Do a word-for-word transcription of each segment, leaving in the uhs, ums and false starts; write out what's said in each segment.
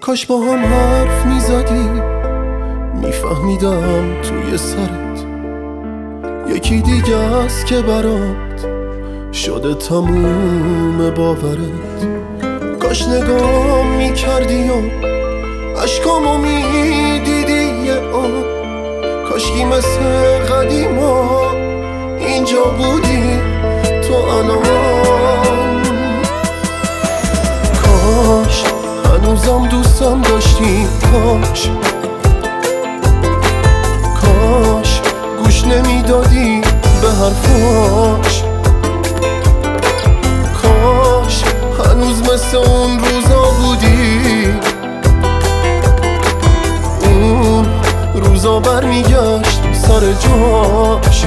کاش با هم حرف میزدی، میفهمیدم توی سرت یکی دیگه است که برات شده تموم باورت. کاش نگاه میکردی و عشقامو میدیدی یه آن، کاشکی مثل قدیما اینجا بودی تو الان. کاش هنوزم دوستم داشتی، کاش کاش گوش نمیدادی به حرفاش، کاش هنوز مثل اون روزا بودی، اون روزا برمیگشت سر جاش.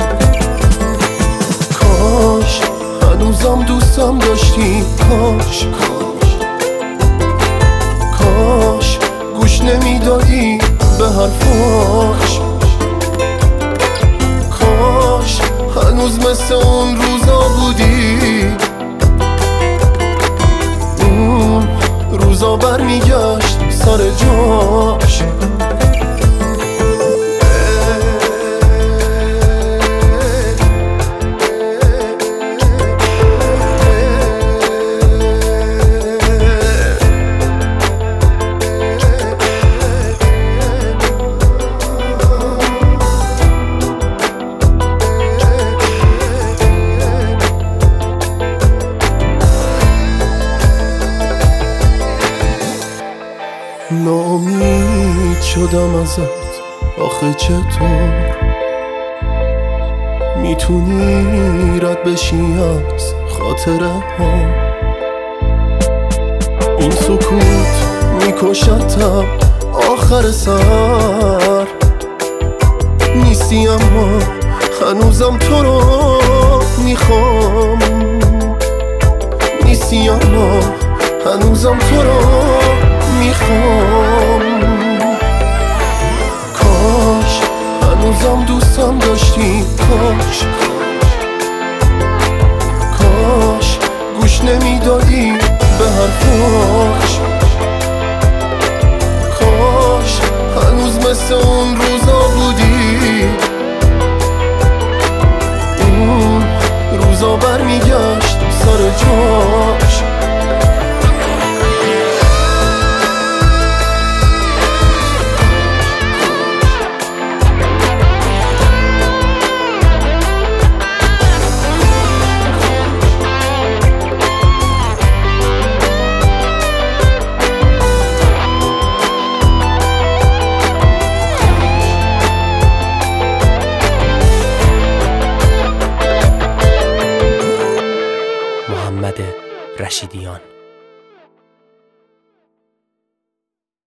کاش هنوزم دوستم داشتی، کاش کاش گوش نمیدادی به حرفاش، کاش هنوز مثل اون روزا بودی، اون روزا برمیگشت سر جاش. ناامید شدم ازت، آخه چطور میتونی رد بشی از خاطره ها؟ این سکوت میکشتم آخر سر، نیستی اما هنوزم تو رو میخوام، نیستی اما هنوزم تو رو میخوام. کاش هنوزم دوستم داشتی، کاش کاش گوش نمیدادی به حرفاش، کاش هنوز مثل اون روزا بودی، اون روزا برمیگشت سر جاش.